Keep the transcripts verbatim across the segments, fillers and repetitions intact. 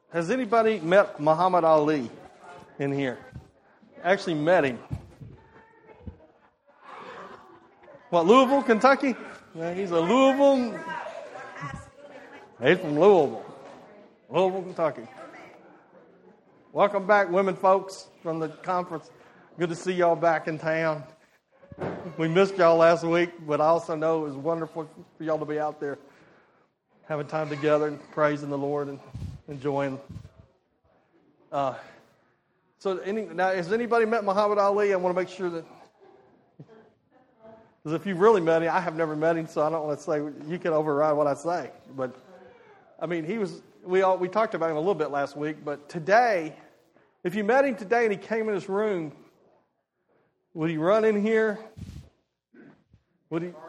Has anybody met Muhammad Ali in here? Actually met him. What, Louisville, Kentucky? Yeah, he's a Louisville. He's from Louisville. Louisville, Kentucky. Welcome back, women folks, from the conference. Good to see y'all back in town. We missed y'all last week, but I also know it was wonderful for y'all to be out there having time together and praising the Lord and enjoying. Uh, so, any, now, has anybody met Muhammad Ali? I want to make sure that, because if you've really met him, I have never met him, so I don't want to say you can override what I say. But I mean, he was. We all we talked about him a little bit last week, but today, if you met him today and he came in this room, would he run in here? Would he?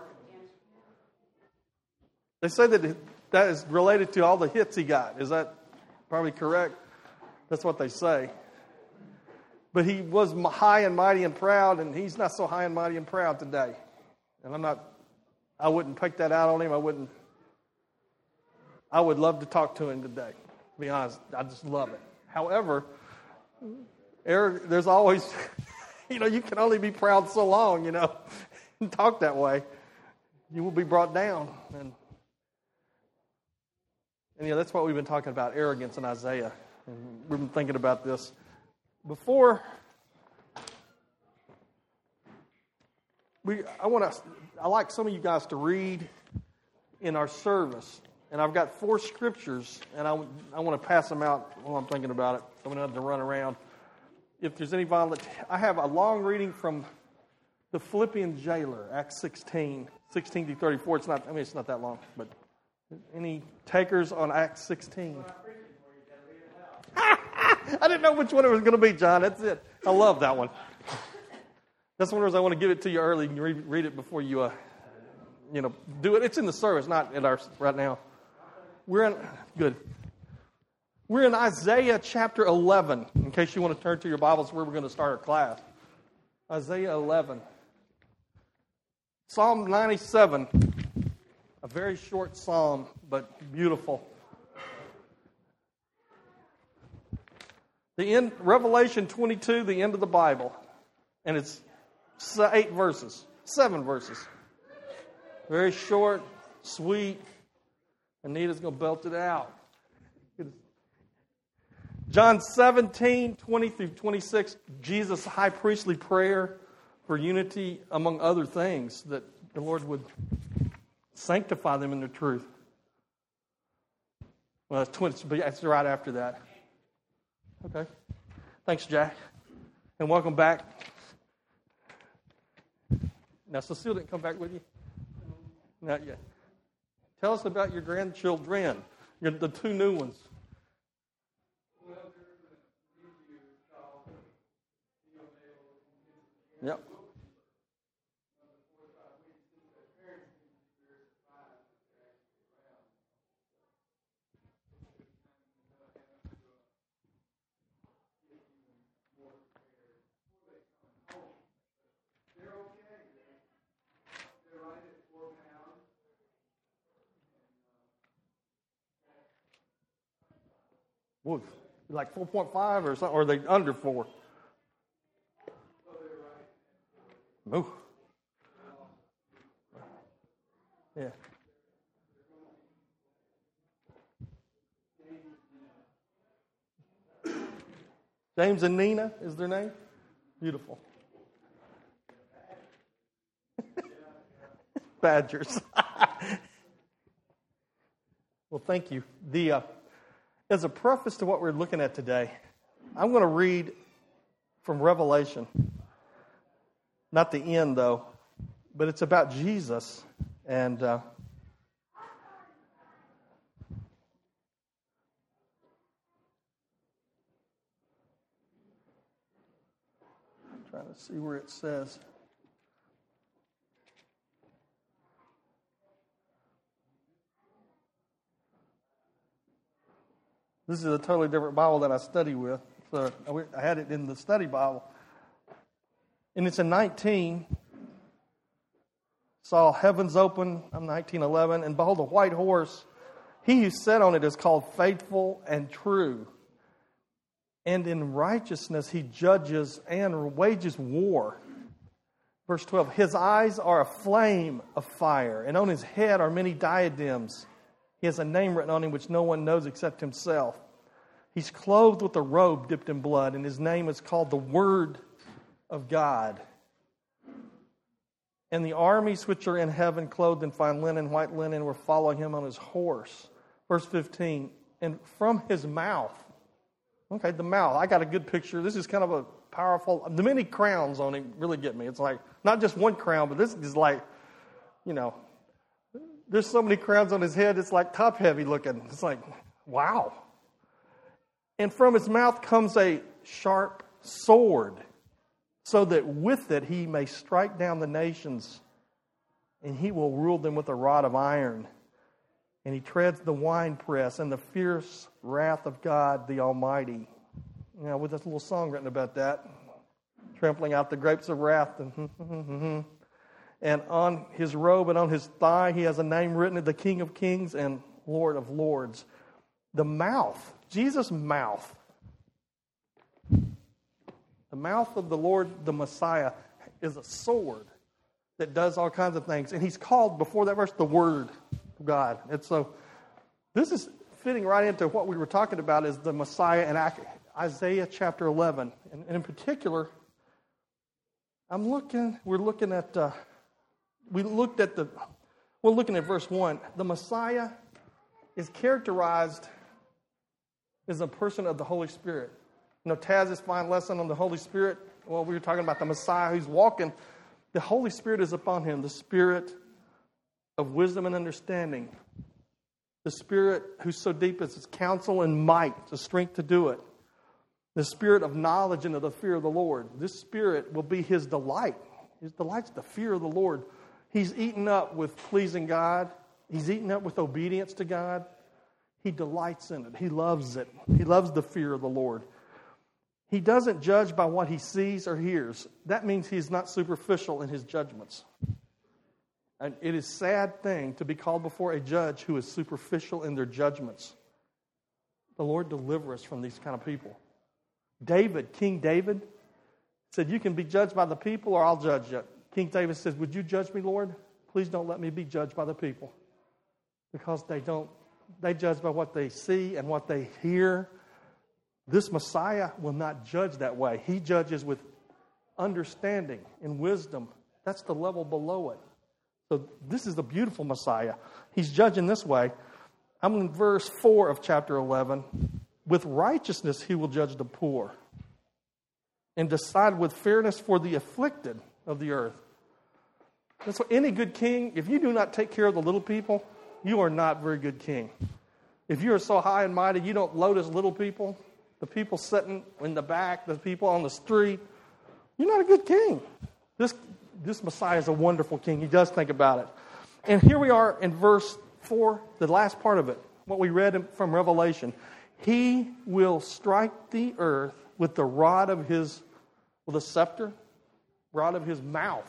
They say that that is related to all the hits he got. Is that probably correct? That's what they say. But he was high and mighty and proud, and he's not so high and mighty and proud today. And I'm not, I wouldn't pick that out on him. I wouldn't, I would love to talk to him today. To be honest, I just love it. However, Eric, there's always, you know, you can only be proud so long, you know, and talk that way. You will be brought down. And, and yeah, that's what we've been talking about, arrogance in Isaiah. And we've been thinking about this. Before we, I want to, I like some of you guys to read in our service. And I've got four scriptures, and I, I want to pass them out while I'm thinking about it. So I'm going to have to run around. If there's any violent, I have a long reading from the Philippian jailer, Acts sixteen, sixteen to thirty-four. It's not, I mean, it's not that long, but any takers on Acts sixteen? I didn't know which one it was going to be, John. That's it. I love that one. That's one of those I want to give it to you early. You read, read it before you, uh, you know, do it. It's in the service, not in our right now. We're in good. We're in Isaiah chapter eleven. In case you want to turn to your Bibles, where we're going to start our class. Isaiah eleven. Psalm ninety-seven. A very short psalm, but beautiful. The end, Revelation twenty-two, the end of the Bible. And it's eight verses, seven verses. Very short, sweet. Anita's going to belt it out. John seventeen, twenty through twenty-six, Jesus' high priestly prayer for unity, among other things, that the Lord would sanctify them in the truth. Well, it's, twenty, but it's right after that. Okay. Thanks, Jack. And welcome back. Now, Cecile didn't come back with you? Not yet. Tell us about your grandchildren, your, the two new ones. Yep. Whoa, like four point five or something, or are they under four? Ooh. Yeah. James and Nina is their name? Beautiful. Badgers. Well, thank you. The uh, as a preface to what we're looking at today, I'm going to read from Revelation. Not the end, though, but it's about Jesus. And uh, I'm trying to see where it says. This is a totally different Bible that I study with. So I had it in the study Bible. And it's in nineteen. Saw heavens open, I'm nineteen eleven, and behold, a white horse, He who sat on it is called Faithful and True. And in righteousness he judges and wages war. Verse twelve, his eyes are a flame of fire, and on his head are many diadems. He has a name written on him which no one knows except himself. He's clothed with a robe dipped in blood, and his name is called the Word of God. And the armies which are in heaven, clothed in fine linen, white linen, were following him on his horse. Verse fifteen, and from his mouth, okay, the mouth, I got a good picture. This is kind of a powerful, the many crowns on him really get me. It's like, not just one crown, but this is like, you know, there's so many crowns on his head, it's like top heavy looking. It's like, wow. And from his mouth comes a sharp sword, so that with it he may strike down the nations, and he will rule them with a rod of iron. And he treads the winepress and the fierce wrath of God the Almighty. You know, with this little song written about that, trampling out the grapes of wrath. And, and on his robe and on his thigh he has a name written, the King of Kings and Lord of Lords. The mouth, Jesus' mouth, the mouth of the Lord, the Messiah, is a sword that does all kinds of things. And he's called, before that verse, the Word of God. And so this is fitting right into what we were talking about, is the Messiah in Isaiah chapter eleven. And, and in particular, I'm looking, we're looking at, uh, we looked at the, we're looking at verse one. The Messiah is characterized as a person of the Holy Spirit. You know, Taz's fine lesson on the Holy Spirit, well, we were talking about the Messiah who's walking. The Holy Spirit is upon him, the Spirit of wisdom and understanding. The Spirit who's so deep as his counsel and might, the strength to do it. The Spirit of knowledge and of the fear of the Lord. This Spirit will be his delight. His delight's the fear of the Lord. He's eaten up with pleasing God. He's eaten up with obedience to God. He delights in it. He loves it. He loves the fear of the Lord. He doesn't judge by what he sees or hears. That means he's not superficial in his judgments. And it is a sad thing to be called before a judge who is superficial in their judgments. The Lord deliver us from these kind of people. David, King David, said, you can be judged by the people or I'll judge you. King David says, would you judge me, Lord? Please don't let me be judged by the people. Because they don't, they judge by what they see and what they hear. This Messiah will not judge that way. He judges with understanding and wisdom. That's the level below it. So this is the beautiful Messiah. He's judging this way. I'm in verse four of chapter eleven. With righteousness he will judge the poor and decide with fairness for the afflicted of the earth. That's what any good king, if you do not take care of the little people, you are not a very good king. If you are so high and mighty, you don't lotus little people, the people sitting in the back, the people on the street, you're not a good king. This, this Messiah is a wonderful king. He does think about it. And here we are in verse four, the last part of it, what we read from Revelation. He will strike the earth with the rod of his, with a scepter, rod of his mouth.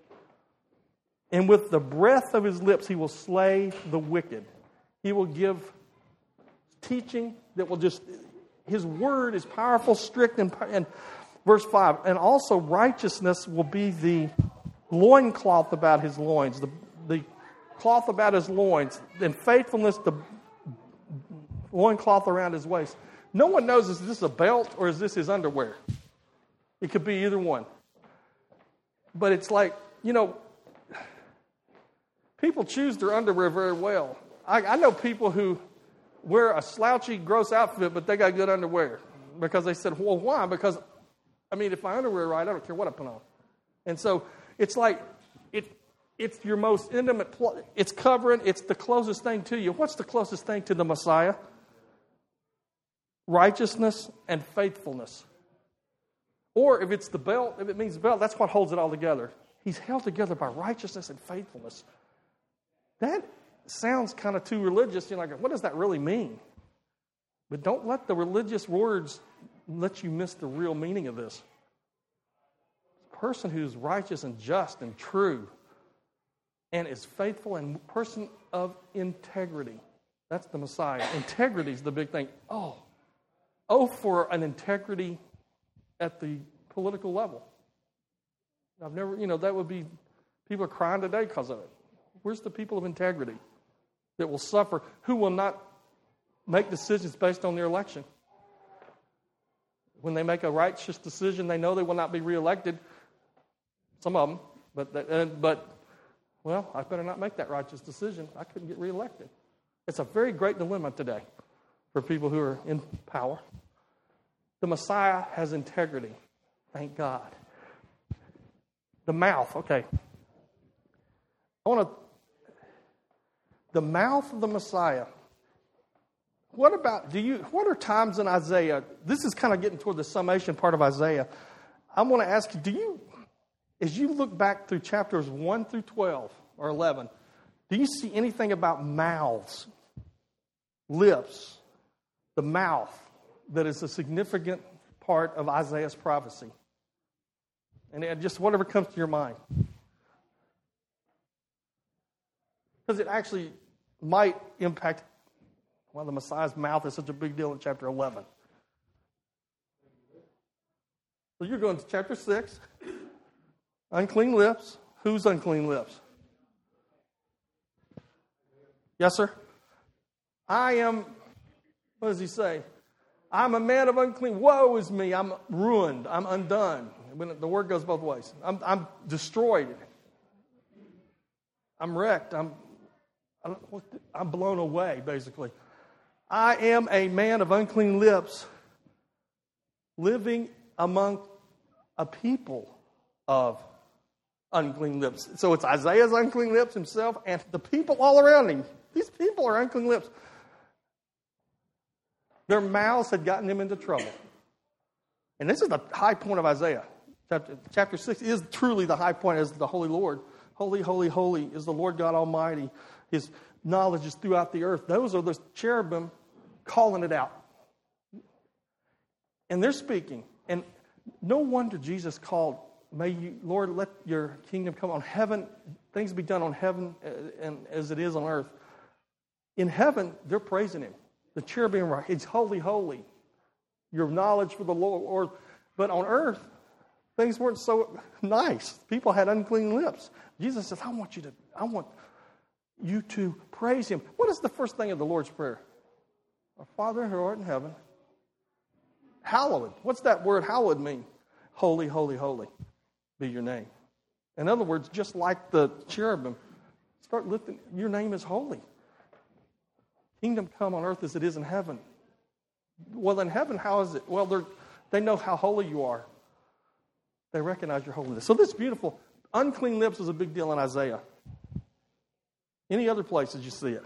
And with the breath of his lips, he will slay the wicked. He will give teaching that will just, his word is powerful, strict, and, and verse five. And also righteousness will be the loincloth about his loins, the, the cloth about his loins, and faithfulness, the loincloth around his waist. No one knows, is this a belt or is this his underwear? It could be either one. But it's like, you know, people choose their underwear very well. I, I know people who wear a slouchy, gross outfit, but they got good underwear. Because they said, well, why? Because, I mean, if my underwear right, I don't care what I put on. And so it's like, it, it's your most intimate, pl- it's covering, it's the closest thing to you. What's the closest thing to the Messiah? Righteousness and faithfulness. Or if it's the belt, if it means belt, that's what holds it all together. He's held together by righteousness and faithfulness. That sounds kind of too religious. You're like, what does that really mean? But don't let the religious words let you miss the real meaning of this. A person who's righteous and just and true and is faithful and a person of integrity. That's the Messiah. Integrity is the big thing. Oh, oh, for an integrity at the political level. I've never, you know, that would be, people are crying today because of it. Where's the people of integrity that will suffer, who will not make decisions based on their election? When they make a righteous decision, they know they will not be reelected. Some of them, but uh, but well, I better not make that righteous decision. I couldn't get reelected. It's a very great dilemma today for people who are in power. The Messiah has integrity. Thank God. The mouth, okay. I want to. The mouth of the Messiah. What about, do you, what are times in Isaiah, this is kind of getting toward the summation part of Isaiah. I want to ask you, do you, as you look back through chapters one through twelve or eleven, do you see anything about mouths, lips, the mouth that is a significant part of Isaiah's prophecy? And just whatever comes to your mind. Because it actually might impact why the Messiah's mouth is such a big deal in chapter eleven. So you're going to chapter six. Unclean lips. Whose unclean lips? Yes, sir? I am, what does he say? I'm a man of unclean. Woe is me. I'm ruined. I'm undone. When the word goes both ways. I'm, I'm destroyed. I'm wrecked. I'm, I'm blown away, basically. I am a man of unclean lips, living among a people of unclean lips. So it's Isaiah's unclean lips himself and the people all around him. These people are unclean lips. Their mouths had gotten them into trouble. And this is the high point of Isaiah. Chapter, chapter six is truly the high point as the Holy Lord. Holy, holy, holy is the Lord God Almighty. His knowledge is throughout the earth. Those are the cherubim calling it out. And they're speaking. And no wonder Jesus called, may you, Lord, let your kingdom come on heaven, things be done on heaven and as it is on earth. In heaven, they're praising him. The cherubim are, it's holy, holy. Your knowledge for the Lord. But on earth, things weren't so nice. People had unclean lips. Jesus says, I want you to, I want you to praise him. What is the first thing of the Lord's Prayer? Our Father who art in heaven, hallowed. What's that word hallowed mean? Holy, holy, holy be your name. In other words, just like the cherubim, start lifting, your name is holy. Kingdom come on earth as it is in heaven. Well, in heaven, how is it? Well, they they know how holy you are. They recognize your holiness. So this beautiful, unclean lips is a big deal in Isaiah. Any other places you see it?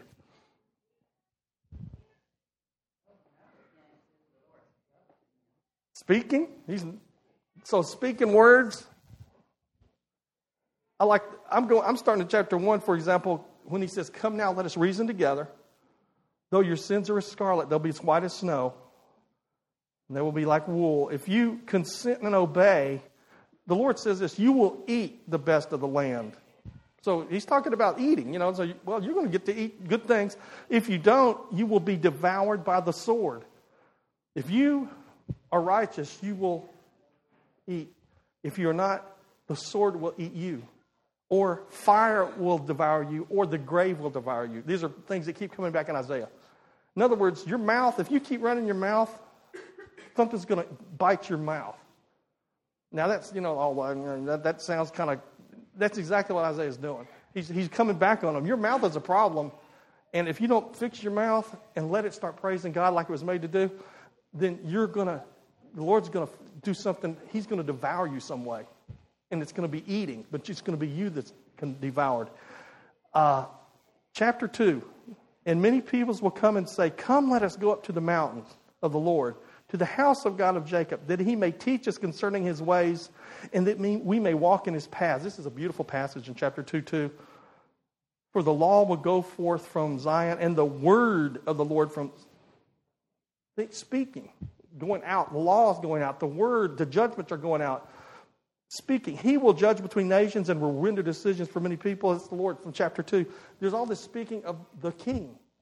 Speaking. He's, so speaking words. I like. I'm going. I'm starting in chapter one, for example, when he says, "Come now, let us reason together. Though your sins are as scarlet, they'll be as white as snow, and they will be like wool. If you consent and obey," the Lord says this, "you will eat the best of the land." So he's talking about eating, you know. So, well, you're going to get to eat good things. If you don't, you will be devoured by the sword. If you are righteous, you will eat. If you're not, the sword will eat you. Or fire will devour you, or the grave will devour you. These are things that keep coming back in Isaiah. In other words, your mouth, if you keep running your mouth, something's going to bite your mouth. Now that's, you know, oh, that, that sounds kind of, that's exactly what Isaiah's doing. He's, he's coming back on them. Your mouth is a problem, and if you don't fix your mouth and let it start praising God like it was made to do, then you're going to, the Lord's going to do something, he's going to devour you some way. And it's going to be eating, but it's going to be you that's devoured. Uh, chapter two, and many peoples will come and say, "Come, let us go up to the mountains of the Lord, to the house of God of Jacob, that he may teach us concerning his ways, and that we may walk in his paths." This is a beautiful passage in chapter two, too. "For the law will go forth from Zion, and the word of the Lord from speaking, going out. The law is going out. The word, the judgments are going out. Speaking. He will judge between nations and will render decisions for many people." It's the Lord from chapter two. There's all this speaking of the king.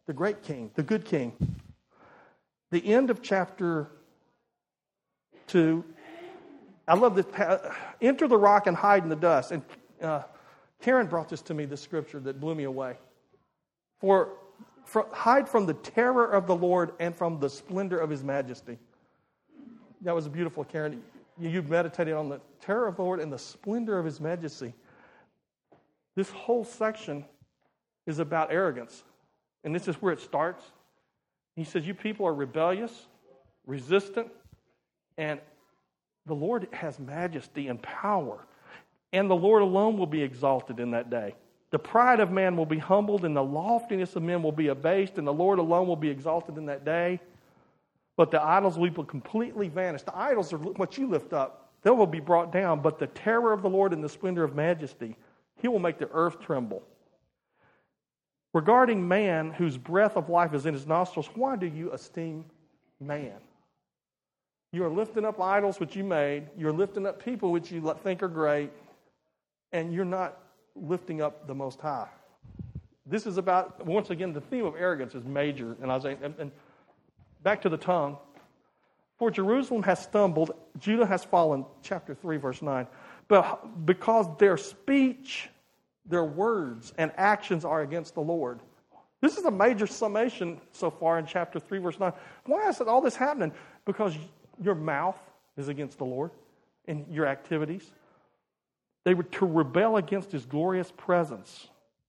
the great king, the good king. The end of chapter two, I love this. Enter the rock and hide in the dust. And uh, Karen brought this to me, this scripture that blew me away. For, for hide from the terror of the Lord and from the splendor of his majesty. That was beautiful, Karen. You, you meditated on the terror of the Lord and the splendor of his majesty. This whole section is about arrogance. And this is where it starts. He says, you people are rebellious, resistant, and the Lord has majesty and power. And the Lord alone will be exalted in that day. The pride of man will be humbled, and the loftiness of men will be abased, and the Lord alone will be exalted in that day. But the idols will completely vanish. The idols are what you lift up. They will be brought down. But the terror of the Lord and the splendor of majesty, he will make the earth tremble. Regarding man, whose breath of life is in his nostrils, why do you esteem man? You are lifting up idols which you made. You're lifting up people which you think are great. And you're not lifting up the Most High. This is about, once again, the theme of arrogance is major. And, Isaiah, and, and back to the tongue. For Jerusalem has stumbled, Judah has fallen, chapter three, verse nine. But because their speech, their words, and actions are against the Lord. This is a major summation so far in chapter three, verse nine. Why is all this happening? Because your mouth is against the Lord in your activities. They were to rebel against his glorious presence.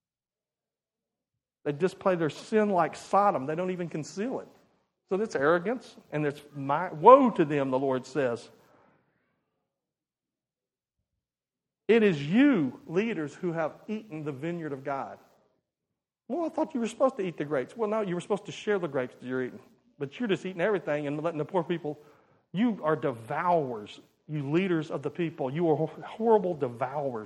They display their sin like Sodom. They don't even conceal it. So that's arrogance, and it's my, woe to them, the Lord says. It is you, leaders, who have eaten the vineyard of God. Well, I thought you were supposed to eat the grapes. Well, no, you were supposed to share the grapes that you're eating. But you're just eating everything and letting the poor people. You are devourers, you leaders of the people. You are horrible devourers.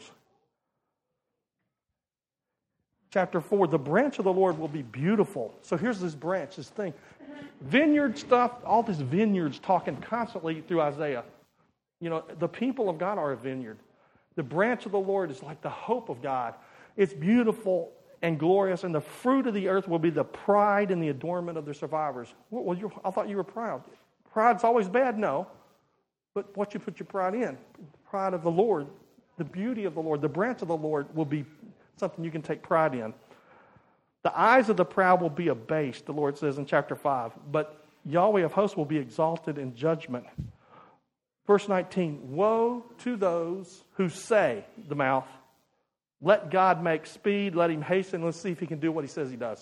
Chapter four, the branch of the Lord will be beautiful. So here's this branch, this thing. Vineyard stuff, all this vineyards talking constantly through Isaiah. You know, the people of God are a vineyard. The branch of the Lord is like the hope of God. It's beautiful and glorious, and the fruit of the earth will be the pride and the adornment of their survivors. Well, you, I thought you were proud. Pride's always bad? No. But what you put your pride in, the pride of the Lord, the beauty of the Lord, the branch of the Lord will be something you can take pride in. The eyes of the proud will be abased, the Lord says in chapter five. But Yahweh of hosts will be exalted in judgment. Verse nineteen, woe to those who say, the mouth, let God make speed, let him hasten, let's see if he can do what he says he does.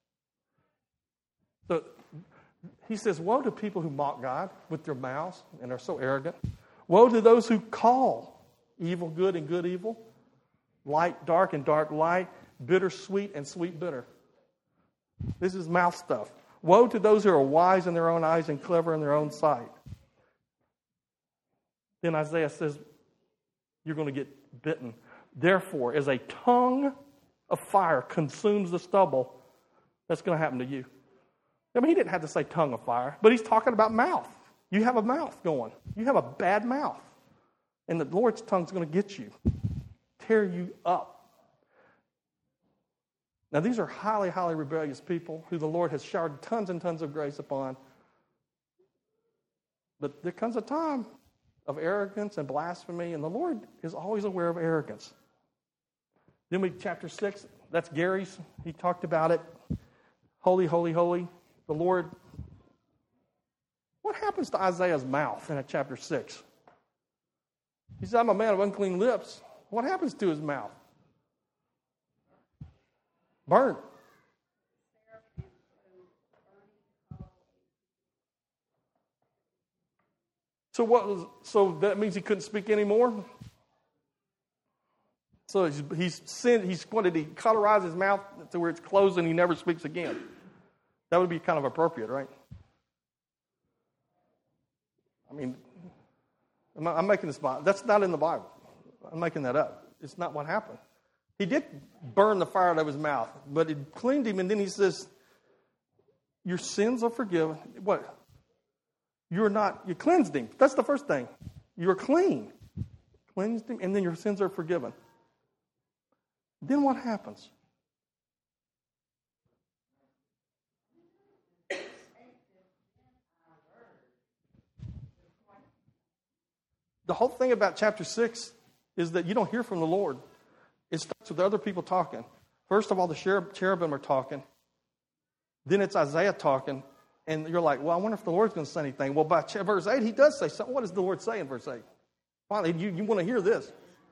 So he says, woe to people who mock God with their mouths and are so arrogant. Woe to those who call evil good and good evil, light dark and dark light, bitter sweet and sweet bitter. This is mouth stuff. Woe to those who are wise in their own eyes and clever in their own sight. Then Isaiah says, you're going to get bitten. Therefore, as a tongue of fire consumes the stubble, that's going to happen to you. I mean, he didn't have to say tongue of fire, but he's talking about mouth. You have a mouth going. You have a bad mouth. And the Lord's tongue's going to get you, tear you up. Now, these are highly, highly rebellious people who the Lord has showered tons and tons of grace upon. But there comes a time of arrogance and blasphemy, and the Lord is always aware of arrogance. Then we, chapter six, that's Gary's. He talked about it. Holy, holy, holy. The Lord. What happens to Isaiah's mouth in chapter six? He said, I'm a man of unclean lips. What happens to his mouth? Burnt. So what was? So that means he couldn't speak anymore. So he's he's sinned. He's what did he cauterize his mouth to where it's closed and he never speaks again? That would be kind of appropriate, right? I mean, I'm, I'm making this. That's not in the Bible. I'm making that up. It's not what happened. He did burn the fire out of his mouth, but it cleaned him, and then he says, "Your sins are forgiven." What? You're not, you cleansed him. That's the first thing. You're clean. Cleansed him, and then your sins are forgiven. Then what happens? The whole thing about chapter six is that you don't hear from the Lord. It starts with other people talking. First of all, the cherubim are talking. Then it's Isaiah talking. And you're like, well, I wonder if the Lord's going to say anything. Well, by verse eight, he does say something. What does the Lord say in verse eight? Finally, you, you want to hear this.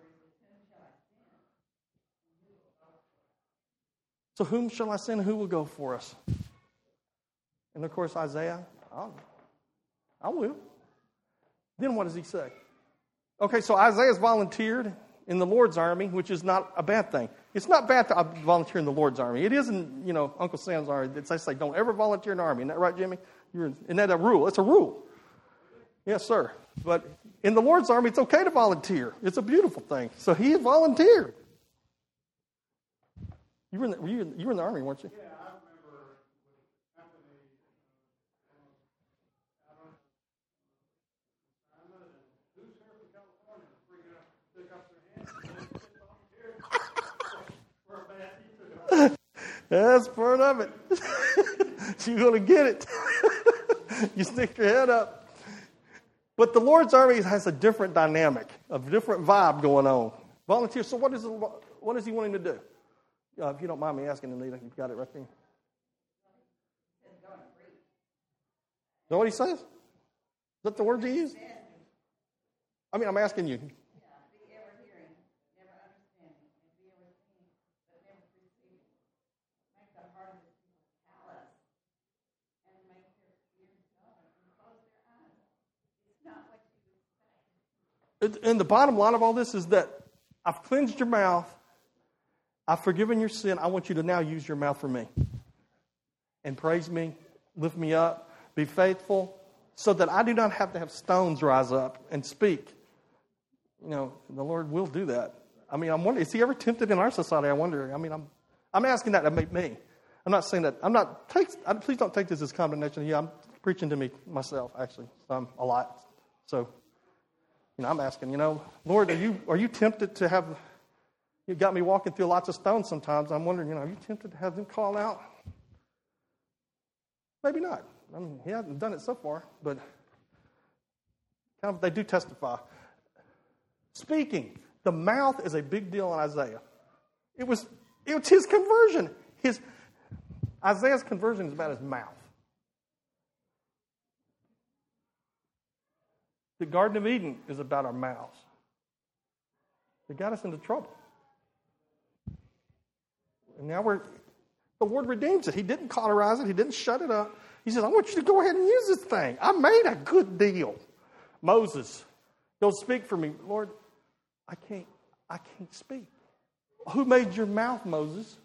So whom shall I send? Who will go for us? And of course, Isaiah, I'll, I will. Then what does he say? Okay, so Isaiah's volunteered in the Lord's army, which is not a bad thing. It's not bad to volunteer in the Lord's army. It isn't, you know, Uncle Sam's army. They say don't ever volunteer in the army. Isn't that right, Jimmy? You're, isn't that a rule? It's a rule. Yes, sir. But in the Lord's army, it's okay to volunteer. It's a beautiful thing. So he volunteered. You were in the, you were in, you were in the army, weren't you? Yeah, I remember Anthony uh, out on assignment, and who's here from California to bring up, pick up their hand. That's part of it. You're going to get it. You stick your head up. But the Lord's army has a different dynamic, a different vibe going on. Volunteer. So what is, what is he wanting to do? Uh, if you don't mind me asking, Anita, you've got it right there. Is that what he says? Is that the words he used? I mean, I'm asking you. And the bottom line of all this is that I've cleansed your mouth. I've forgiven your sin. I want you to now use your mouth for me. And praise me, lift me up, be faithful, so that I do not have to have stones rise up and speak. You know, the Lord will do that. I mean, I'm wondering, is he ever tempted in our society? I wonder. I mean, I'm I'm asking that to make me. I'm not saying that. I'm not, take, please don't take this as condemnation. Yeah, I'm preaching to me, myself, actually, um, a lot. So, you know, I'm asking, you know, Lord, are you are you tempted to have... You got me walking through lots of stones sometimes. I'm wondering, you know, are you tempted to have them call out? Maybe not. I mean, he hasn't done it so far, but kind of they do testify. Speaking, the mouth is a big deal in Isaiah. It was it was his conversion. His Isaiah's conversion is about his mouth. The Garden of Eden is about our mouths. It got us into trouble. And now we're, the Lord redeems it. He didn't cauterize it. He didn't shut it up. He says, I want you to go ahead and use this thing. I made a good deal. Moses, go speak for me. Lord, I can't, I can't speak. Who made your mouth, Moses?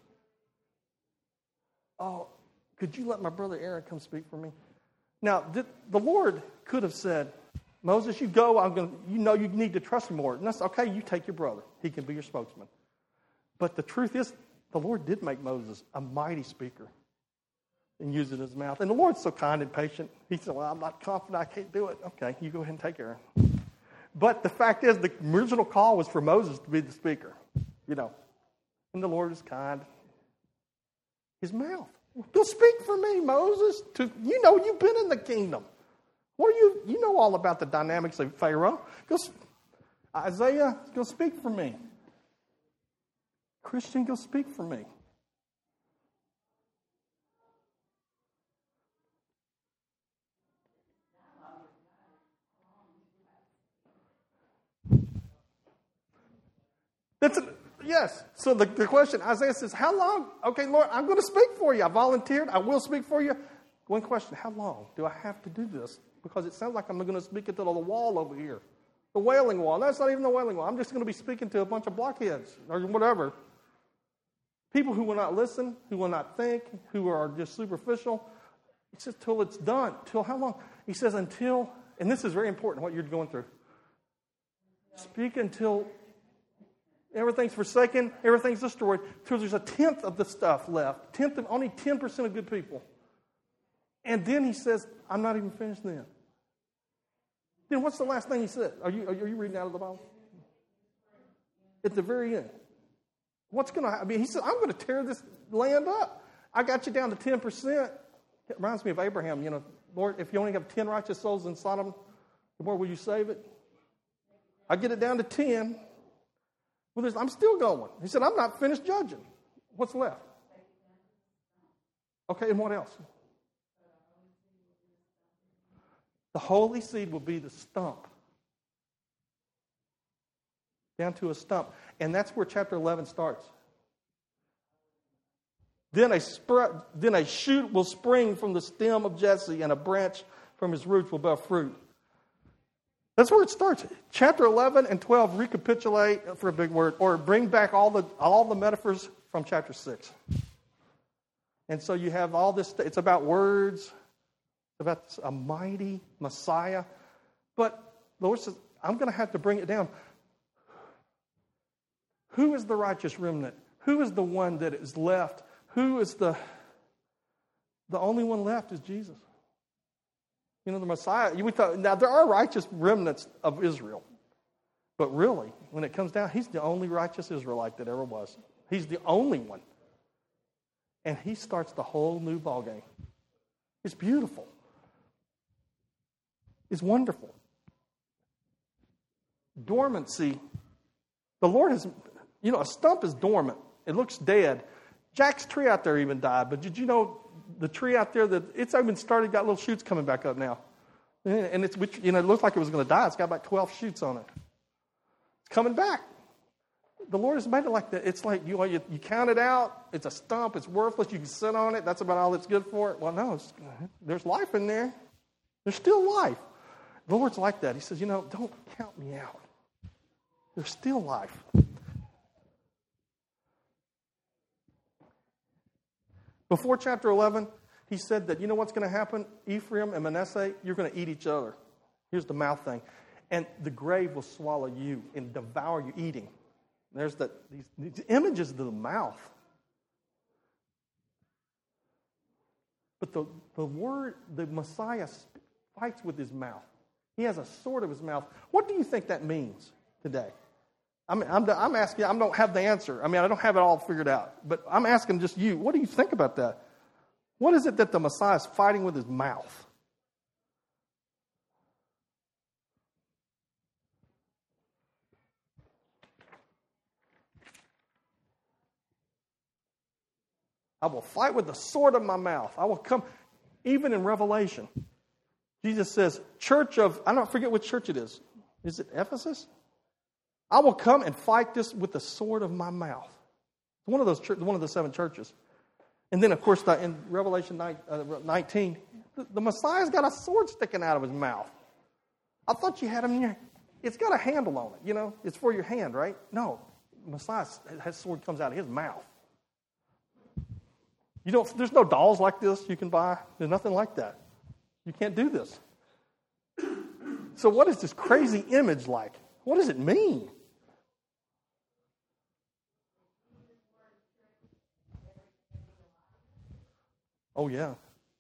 Oh, could you let my brother Aaron come speak for me? Now, the, the Lord could have said, Moses, you go. I'm going. You know you need to trust me more. And that's okay. You take your brother. He can be your spokesman. But the truth is, the Lord did make Moses a mighty speaker and use it in his mouth. And the Lord's so kind and patient. He said, well, I'm not confident I can't do it. Okay, you go ahead and take Aaron. But the fact is, the original call was for Moses to be the speaker, you know. And the Lord is kind. His mouth. Go speak for me, Moses. To, you know you've been in the kingdom. What are you, you know all about the dynamics of Pharaoh. Go, Isaiah, go speak for me. Christian, go speak for me. That's a, yes. So the, the question, Isaiah says, how long? Okay, Lord, I'm going to speak for you. I volunteered. I will speak for you. One question, how long do I have to do this? Because it sounds like I'm going to speak it to the wall over here. The Wailing Wall. That's not even the Wailing Wall. I'm just going to be speaking to a bunch of blockheads or whatever. People who will not listen, who will not think, who are just superficial. He says, till it's done. Till how long? He says, until, and this is very important, what you're going through. Speak until everything's forsaken, everything's destroyed, till there's a tenth of the stuff left. Tenth of, only ten percent of good people. And then he says, I'm not even finished then. Then what's the last thing he said? Are you, are you reading out of the Bible? At the very end. What's going to happen? I mean, he said, I'm going to tear this land up. I got you down to ten percent. It reminds me of Abraham. You know, Lord, if you only have ten righteous souls in Sodom, Lord, will you save it? I get it down to ten. Well, there's, I'm still going. He said, I'm not finished judging. What's left? Okay, and what else? The holy seed will be the stump. Down to a stump. And that's where chapter eleven starts. Then a, spr- then a shoot will spring from the stem of Jesse, and a branch from his roots will bear fruit. That's where it starts. Chapter eleven and twelve recapitulate, for a big word, or bring back all the all the metaphors from chapter six. And so you have all this, it's about words, it's about a mighty Messiah. But the Lord says, I'm going to have to bring it down. Who is the righteous remnant? Who is the one that is left? Who is the, the only one left is Jesus. You know, the Messiah, we thought, now there are righteous remnants of Israel. But really, when it comes down, he's the only righteous Israelite that ever was. He's the only one. And he starts the whole new ballgame. It's beautiful. It's wonderful. Dormancy. The Lord has, you know, a stump is dormant. It looks dead. Jack's tree out there even died. But did you know the tree out there, that it's even started, got little shoots coming back up now. And it's, which, you know, it looked like it was going to die. It's got about twelve shoots on it. It's coming back. The Lord has made it like that. It's like you, you you count it out. It's a stump. It's worthless. You can sit on it. That's about all it's good for. Well, no, it's, there's life in there. There's still life. The Lord's like that. He says, you know, don't count me out. There's still life. Before chapter eleven, he said that, you know what's going to happen? Ephraim and Manasseh, you're going to eat each other. Here's the mouth thing. And the grave will swallow you and devour you eating. There's that these, these images of the mouth. But the, the word, the Messiah fights with his mouth. He has a sword of his mouth. What do you think that means today? I'm, I'm, I'm asking, I don't have the answer. I mean, I don't have it all figured out. But I'm asking just you, what do you think about that? What is it that the Messiah is fighting with his mouth? I will fight with the sword of my mouth. I will come, even in Revelation. Jesus says, church of, I don't forget which church it is. Is it Ephesus? I will come and fight this with the sword of my mouth. It's one of those, one of the seven churches. And then, of course, in Revelation nineteen, the Messiah's got a sword sticking out of his mouth. I thought you had him in your, it's got a handle on it, you know. It's for your hand, right? No, Messiah's sword comes out of his mouth. You don't, there's no dolls like this you can buy. There's nothing like that. You can't do this. So what is this crazy image like? What does it mean? Oh, yeah.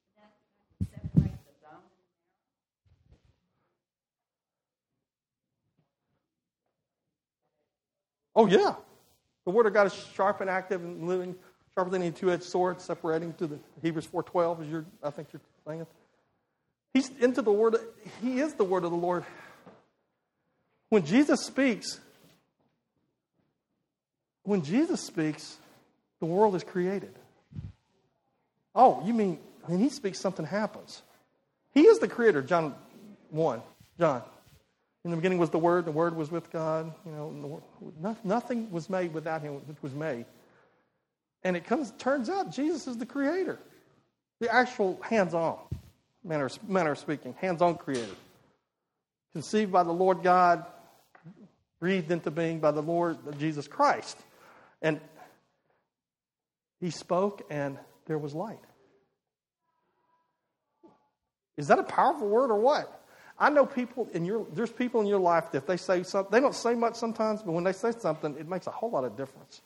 Oh, yeah. The Word of God is sharp and active and living, sharper than any two-edged sword, separating to the Hebrews four twelve, as you're, I think you're saying. He's into the Word. He is the Word of the Lord. When Jesus speaks, when Jesus speaks, the world is created. Oh, you mean when he speaks, something happens. He is the creator, John one. John. In the beginning was the Word, the Word was with God. You know, nothing was made without him, which was made. And it comes, turns out Jesus is the creator. The actual hands-on manner, manner of speaking, hands-on creator. Conceived by the Lord God, breathed into being by the Lord Jesus Christ. And he spoke and there was light. Is that a powerful word or what? I know people in your, there's people in your life that if they say something, they don't say much sometimes, but when they say something, it makes a whole lot of difference.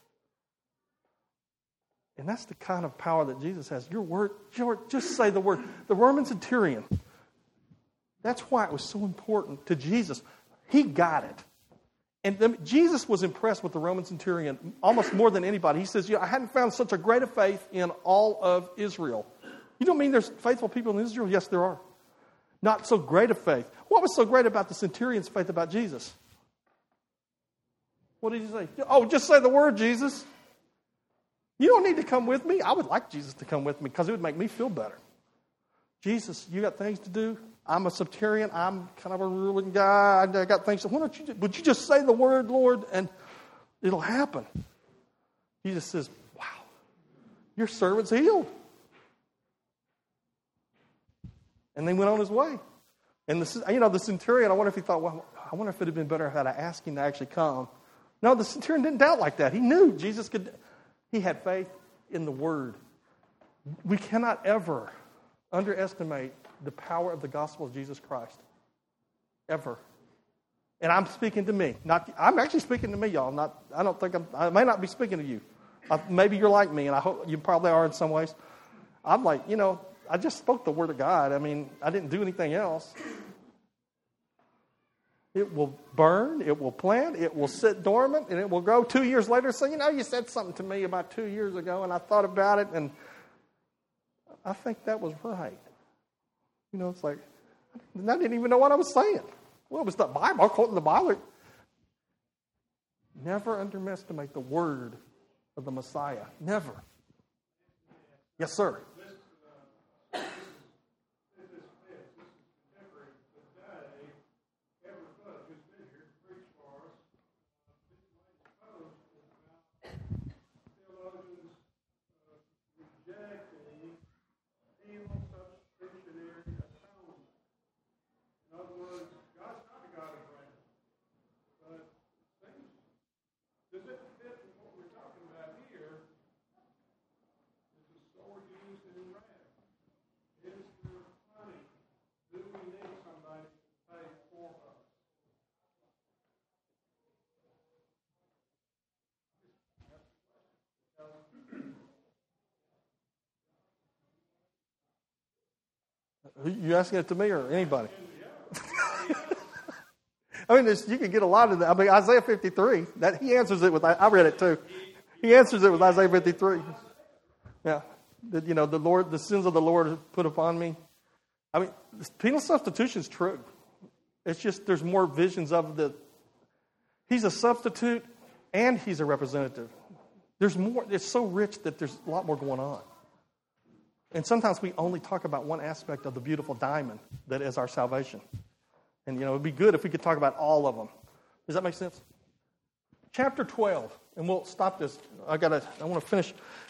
And that's the kind of power that Jesus has. Your word, your, just say the word. The Roman centurion, that's why it was so important to Jesus. He got it. And the, Jesus was impressed with the Roman centurion almost more than anybody. He says, yeah, I hadn't found such a great a faith in all of Israel. You don't mean there's faithful people in Israel? Yes, there are. Not so great a faith. What was so great about the centurion's faith about Jesus? What did he say? Oh, just say the word, Jesus. You don't need to come with me. I would like Jesus to come with me because it would make me feel better. Jesus, you got things to do. I'm a septarian. I'm kind of a ruling guy. I got things to do. Why don't you, would you just say the word, Lord, and it'll happen. Jesus says, wow, your servant's healed. And then went on his way. And the, you know, the centurion, I wonder if he thought, well, I wonder if it had been better had I asked him to actually come. No, the centurion didn't doubt like that. He knew Jesus could. He had faith in the word. We cannot ever underestimate the power of the gospel of Jesus Christ. Ever. And I'm speaking to me. Not, I'm actually speaking to me, y'all. Not, I don't think I'm, I may not be speaking to you. I, maybe you're like me, and I hope you probably are in some ways. I'm like, you know, I just spoke the word of God. I mean, I didn't do anything else. It will burn, it will plant, it will sit dormant, and it will grow two years later. So, you know, you said something to me about two years ago, and I thought about it, and I think that was right. You know, it's like, I didn't even know what I was saying. Well, it was the Bible, quoting the Bible. Never underestimate the word of the Messiah. Never. Yes, sir. You asking it to me or anybody? I mean, you can get a lot of that. I mean, Isaiah fifty-three, that he answers it with, I read it too. He answers it with Isaiah fifty-three. Yeah. The, you know, the Lord, the sins of the Lord are put upon me. I mean, penal substitution is true. It's just there's more visions of the, he's a substitute and he's a representative. There's more, it's so rich that there's a lot more going on. And sometimes we only talk about one aspect of the beautiful diamond that is our salvation. And, you know, it would be good if we could talk about all of them. Does that make sense? Chapter twelve, and we'll stop this. I gotta, I want to finish.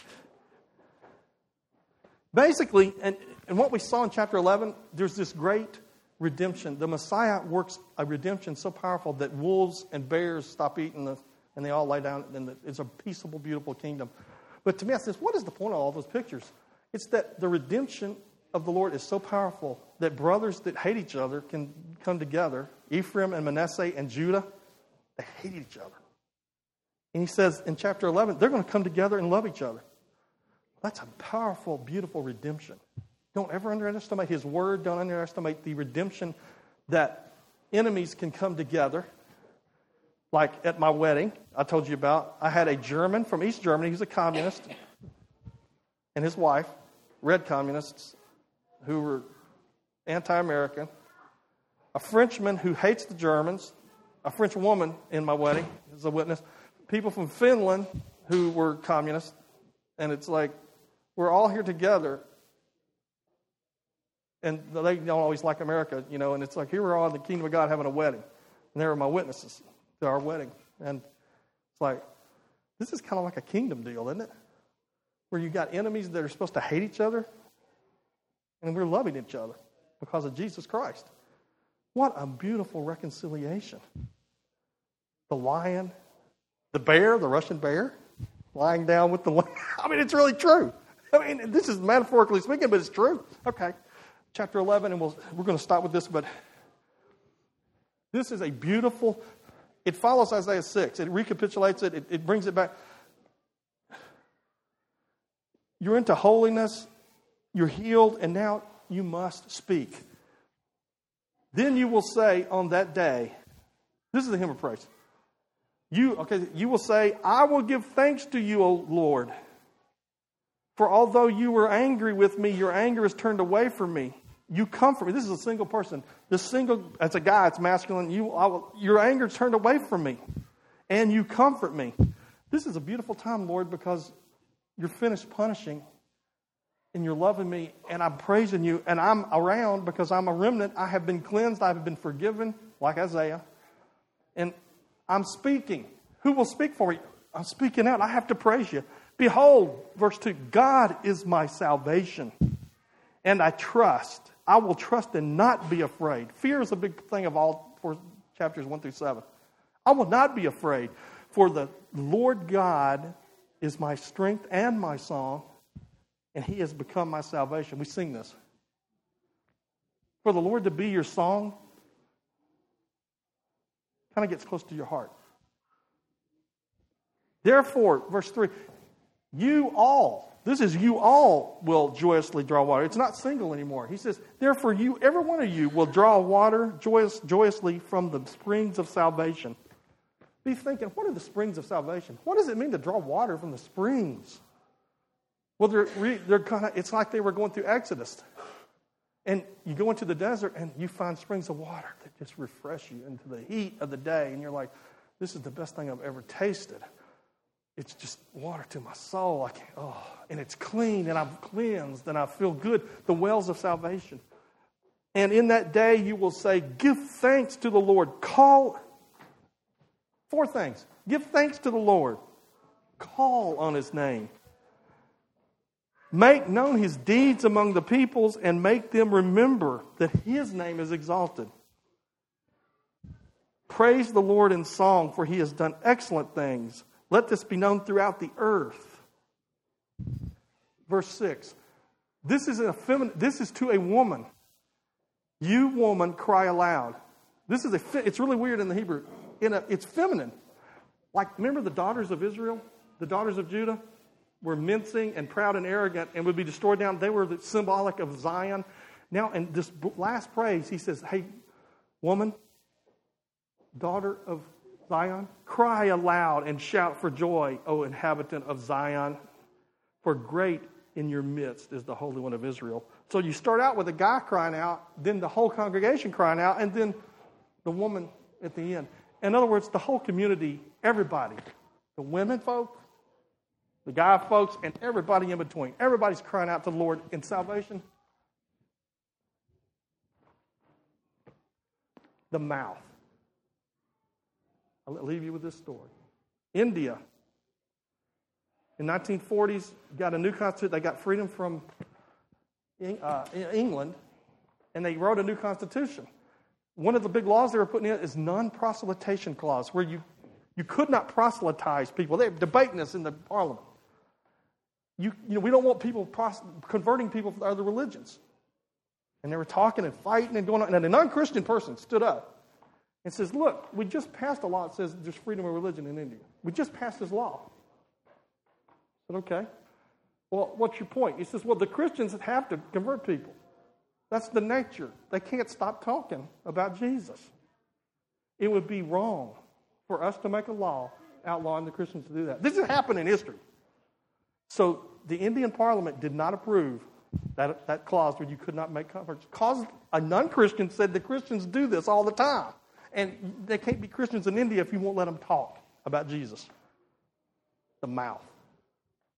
Basically, and, and what we saw in chapter eleven, there's this great redemption. The Messiah works a redemption so powerful that wolves and bears stop eating, the, and they all lay down, and the, it's a peaceable, beautiful kingdom. But to me, I says, what is the point of all those pictures? It's that the redemption of the Lord is so powerful that brothers that hate each other can come together. Ephraim and Manasseh and Judah, they hate each other. And he says in chapter eleven, they're going to come together and love each other. That's a powerful, beautiful redemption. Don't ever underestimate his word. Don't underestimate the redemption that enemies can come together. Like at my wedding, I told you about, I had a German from East Germany. He's a communist. And his wife, red communists, who were anti-American. A Frenchman who hates the Germans. A French woman in my wedding as a witness. People from Finland who were communists. And it's like, we're all here together. And they don't always like America, you know. And it's like, here we're all in the kingdom of God having a wedding. And they were my witnesses to our wedding. And it's like, this is kind of like a kingdom deal, isn't it? Where you got enemies that are supposed to hate each other. And we're loving each other because of Jesus Christ. What a beautiful reconciliation. The lion, the bear, the Russian bear, lying down with the lion. I mean, it's really true. I mean, this is metaphorically speaking, but it's true. Okay, chapter eleven, and we'll, we're going to stop with this, but this is a beautiful, it follows Isaiah six. It recapitulates it. It, it brings it back. You're into holiness. You're healed, and now you must speak. Then you will say on that day, this is the hymn of praise. You, okay, you will say, I will give thanks to you, O Lord. For although you were angry with me, your anger is turned away from me. You comfort me. This is a single person. This single, as a guy, it's masculine. You, I will, your anger is turned away from me. and you comfort me. This is a beautiful time, Lord, because you're finished punishing and you're loving me and I'm praising you and I'm around because I'm a remnant. I have been cleansed. I have been forgiven, like Isaiah. And I'm speaking. Who will speak for me? I'm speaking out. I have to praise you. Behold, verse two, God is my salvation, and I trust. I will trust and not be afraid. Fear is a big thing of all four chapters one through seven. I will not be afraid, for the Lord God is my strength and my song, and he has become my salvation. We sing this. For the Lord to be your song kind of gets close to your heart. Therefore, verse three, you all, this is you all will joyously draw water. It's not single anymore. He says, therefore you, every one of you will draw water joyous, joyously from the springs of salvation. Be thinking, what are the springs of salvation? What does it mean to draw water from the springs? Well, they're, they're kind of, it's like they were going through Exodus. And you go into the desert and you find springs of water that just refresh you into the heat of the day. And you're like, this is the best thing I've ever tasted. It's just water to my soul. I can't, oh, and it's clean, and I'm cleansed, and I feel good. The wells of salvation. And in that day you will say, give thanks to the Lord. Call, four things. Give thanks to the Lord. Call on his name. Make known his deeds among the peoples, and make them remember that his name is exalted. Praise the Lord in song, for he has done excellent things. Let this be known throughout the earth. Verse six. This is a feminine, this is to a woman. You woman cry aloud. This is a it's really weird in the Hebrew. In a it's feminine. Like remember the daughters of Israel, the daughters of Judah were mincing and proud and arrogant and would be destroyed down. They were the symbolic of Zion. Now in this last praise he says, "Hey woman, daughter of Zion, cry aloud and shout for joy, O inhabitant of Zion, for great in your midst is the Holy One of Israel." So you start out with a guy crying out, then the whole congregation crying out, and then the woman at the end. In other words, the whole community, everybody, the women folk, the guy folks, and everybody in between. Everybody's crying out to the Lord in salvation. The mouth. I'll leave you with this story. India, in nineteen forties, got a new constitution. They got freedom from uh, England, and they wrote a new constitution. One of the big laws they were putting in is non-proselytation clause, where you, you could not proselytize people. They're debating this in the parliament. You, you know, we don't want people pros- converting people from other religions. And they were talking and fighting and going on. And a non-Christian person stood up and says, look, we just passed a law that says there's freedom of religion in India. We just passed this law. I said, okay. Well, what's your point? He says, well, the Christians have to convert people. That's the nature. They can't stop talking about Jesus. It would be wrong for us to make a law outlawing the Christians to do that. This has happened in history. So the Indian Parliament did not approve that, that clause where you could not make converts. Because a non-Christian said the Christians do this all the time. And they can't be Christians in India if you won't let them talk about Jesus. The mouth.